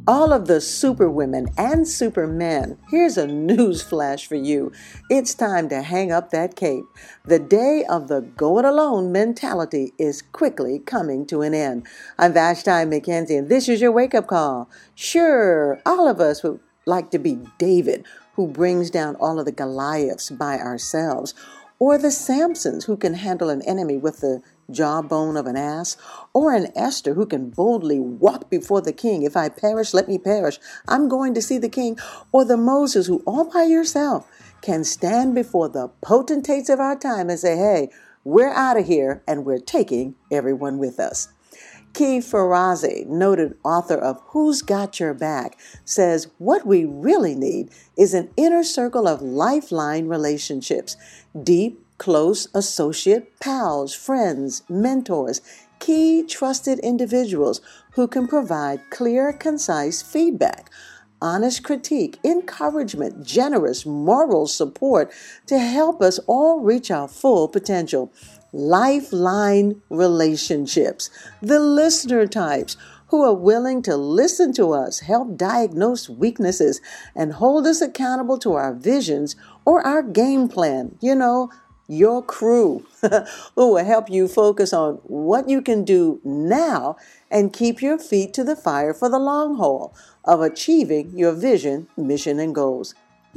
All of the superwomen and supermen, here's a news flash for you. It's time to hang up that cape. The day of the go it alone mentality is quickly coming to an end. I'm Vashti McKenzie, and this is your wake-up call. Sure, all of us would like to be David, who brings down all of the Goliaths by ourselves, or the Samsons who can handle an enemy with the jawbone of an ass, or an Esther who can boldly walk before the king. If I perish, let me perish. I'm going to see the king. Or the Moses who all by yourself can stand before the potentates of our time and say, hey, we're out of here and we're taking everyone with us. Key Farazi, noted author of Who's Got Your Back, says what we really need is an inner circle of lifeline relationships, deep, close associate, pals, friends, mentors, key trusted individuals who can provide clear, concise feedback, honest critique, encouragement, generous moral support to help us all reach our full potential. Lifeline relationships, the listener types who are willing to listen to us, help diagnose weaknesses, and hold us accountable to our visions or our game plan. Your crew who will help you focus on what you can do now and keep your feet to the fire for the long haul of achieving your vision, mission, and goals.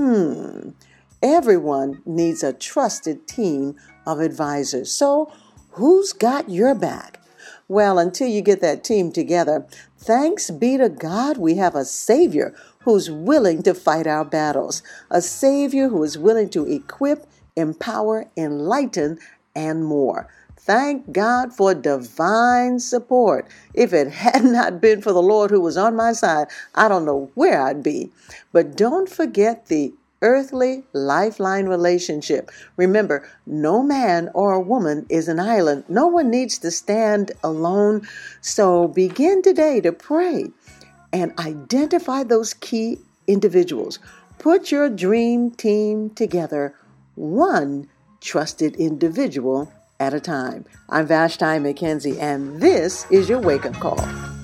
Everyone needs a trusted team of advisors. So who's got your back? Well, until you get that team together, thanks be to God we have a Savior who's willing to fight our battles, a Savior who is willing to equip, empower, enlighten, and more. Thank God for divine support. If it had not been for the Lord who was on my side, I don't know where I'd be. But don't forget the earthly lifeline relationship. Remember, no man or a woman is an island. No one needs to stand alone. So begin today to pray and identify those key individuals. Put your dream team together, one trusted individual at a time. I'm Vashti McKenzie, and this is your wake-up call.